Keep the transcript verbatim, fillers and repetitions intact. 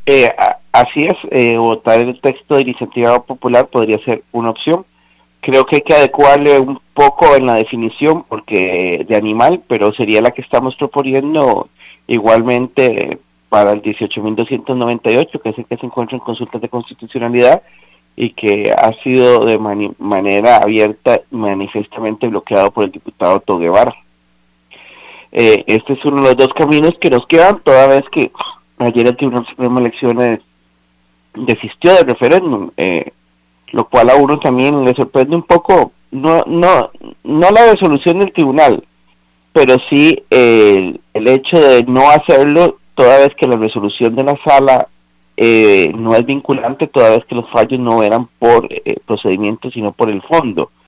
Eh, a, así es, eh, votar el texto de iniciativa popular podría ser una opción. Creo que hay que adecuarle un poco en la definición porque de animal, pero sería la que estamos proponiendo igualmente para el dieciocho mil doscientos noventa y ocho, que es el que se encuentra en consultas de constitucionalidad y que ha sido de mani- manera abierta y manifestamente bloqueado por el diputado Otto Guevara. Eh, este es uno de los dos caminos que nos quedan, toda vez que ayer el Tribunal Supremo de Elecciones desistió del referéndum, eh, lo cual a uno también le sorprende un poco, no no no la resolución del tribunal, pero sí eh, el hecho de no hacerlo, toda vez que la resolución de la sala eh, no es vinculante, toda vez que los fallos no eran por eh, procedimientos, sino por el fondo.